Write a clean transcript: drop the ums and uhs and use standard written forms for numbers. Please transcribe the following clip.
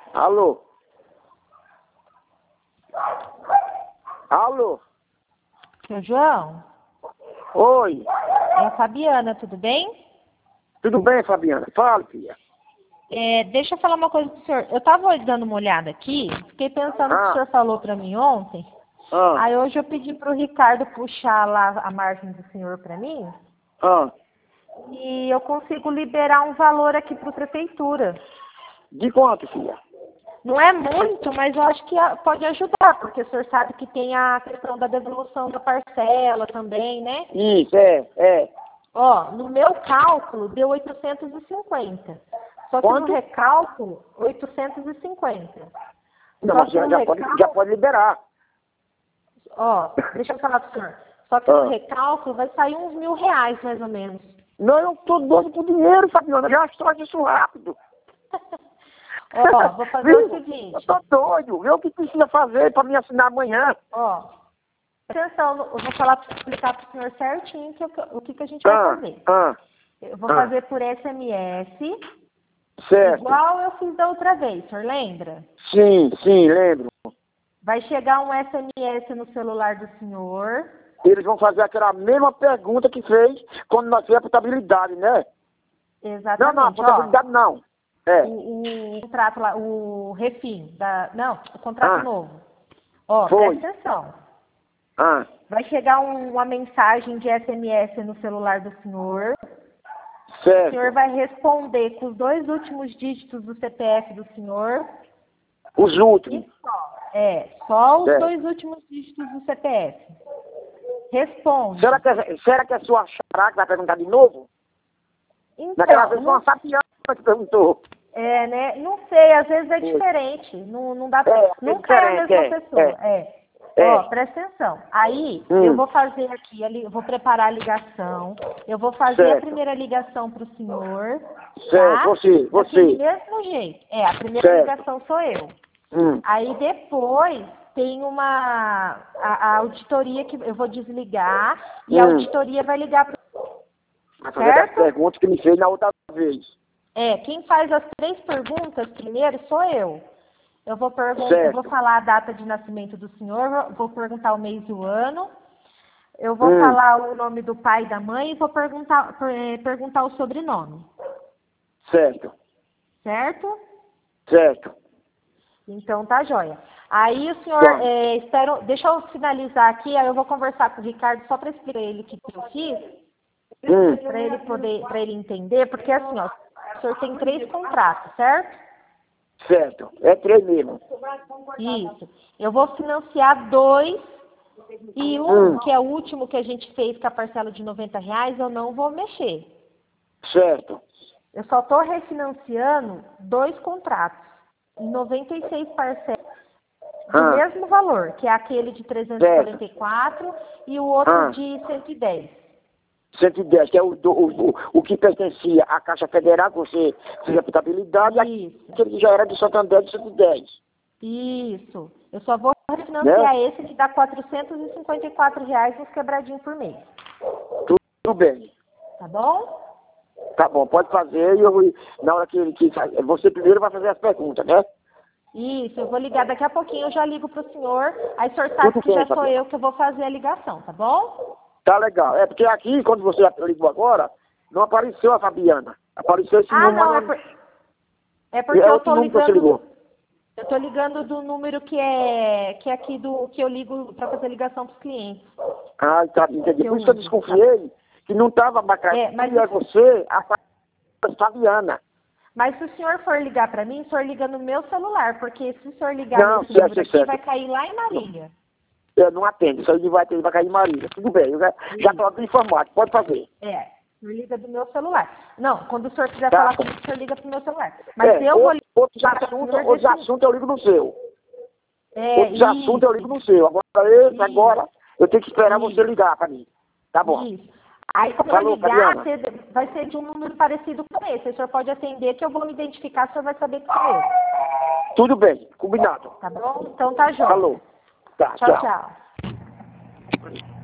Alô? Alô? Seu João, Oi. é a Fabiana, tudo bem? Tudo bem, Fabiana? Fala, filha. Deixa eu falar uma coisa pro senhor. Eu estava dando uma olhada aqui, fiquei pensando no que o senhor falou para mim ontem. Aí hoje eu pedi para o Ricardo puxar lá a margem do senhor para mim. E eu consigo liberar um valor aqui para a prefeitura. De quanto, filha? Não é muito, mas eu acho que pode ajudar, porque o senhor sabe que tem a questão da devolução da parcela também, né? Isso, é. Ó, no meu cálculo deu 850. Só que Quanto? no recálculo, 850. Não, Só mas que no recálculo, já pode liberar. ó, deixa eu falar pro senhor. Só que no recálculo vai sair uns R$ 1.000, mais ou menos. Não, eu tô doido por dinheiro, Fabiana. Já estou isso rápido. Ó, vou fazer o seguinte. Eu tô doido. Vê o que precisa fazer para me assinar amanhã. Ó, atenção, eu vou explicar pro senhor certinho o que a gente vai fazer. Eu vou fazer por SMS, certo. igual eu fiz da outra vez, o senhor lembra? Sim, lembro. Vai chegar um SMS no celular do senhor. Eles vão fazer aquela mesma pergunta que fez quando nós fizemos a portabilidade, né? Exatamente. Não, a portabilidade não. É. O contrato lá, o refim, o contrato novo. Ó, Foi. presta atenção. Vai chegar uma mensagem de SMS no celular do senhor. certo. O senhor vai responder com os 2 últimos dígitos do CPF do senhor. Os últimos. E só os Certo. 2 últimos dígitos do CPF. Responde. Será que é sua xará que vai perguntar de novo? Então, Naquela vez foi uma Fabiana que perguntou. né? Não sei, às vezes é diferente. Não dá nunca é a mesma pessoa. Ó, presta atenção. Aí, eu vou fazer aqui, eu vou preparar a ligação. Eu vou fazer a primeira ligação para o senhor. Certo, Tá? você. Do mesmo jeito. A primeira ligação sou eu. Aí depois tem a auditoria que eu vou desligar e a auditoria vai ligar para Vai fazer as perguntas que me fez na outra vez. quem faz as 3 perguntas primeiro sou eu. Eu vou falar a data de nascimento do senhor, vou perguntar o mês e o ano, eu vou falar o nome do pai e da mãe e vou perguntar o sobrenome. Certo. Certo? Certo. Então tá joia. Aí o senhor, deixa eu finalizar aqui, aí eu vou conversar com o Ricardo só para explicar ele o que eu fiz, para ele entender, porque assim, ó, o senhor tem 3 contratos, certo? Certo. É 3 mesmo. Isso. Eu vou financiar 2 e que é o último que a gente fez com a parcela de R$ 90, eu não vou mexer. Certo. Eu só estou refinanciando 2 contratos em 96 parcelas do mesmo valor, que é aquele de 344 e o outro de 110. 110, que é o que pertencia à Caixa Federal, que você fez a portabilidade, e aquele que já era de Santander de 110. Isso. Eu só vou refinanciar esse que dá R$ 454 uns quebradinhos por mês. Tudo bem. Tá bom? Tá bom, pode fazer e na hora que você primeiro vai fazer as perguntas, né? Isso, eu vou ligar daqui a pouquinho, eu já ligo pro senhor, aí o senhor sabe que já sou eu que eu vou fazer a ligação, tá bom? Tá legal. É porque aqui, quando você ligou agora, não apareceu a Fabiana. Apareceu esse número. Não, é porque eu tô ligando. Você ligou. Eu tô ligando do número que é aqui que eu ligo para fazer ligação pros clientes. Tá, entendi. Por isso que eu desconfiei que não tava bacana. Mas é você, a Fabiana. Mas se o senhor for ligar para mim, o senhor liga no meu celular, porque se o senhor ligar nesse número aqui, vai cair lá em Marília. Eu não atendo, isso aí vai cair em Marília. Tudo bem, eu já estou informado, pode fazer. O senhor liga do meu celular. Não, quando o senhor quiser falar comigo, o senhor liga pro meu celular. Mas eu vou ligar. Outros assuntos eu ligo no seu. Outros assuntos eu ligo no seu. Agora eu tenho que esperar você ligar para mim. Tá bom. Isso. Aí quando eu ligar, vai ser de um número parecido com esse. O senhor pode atender que eu vou me identificar, o senhor vai saber que sou eu. Tudo bem, combinado. Tá bom? Então tá, João. Falou. Tá, tchau.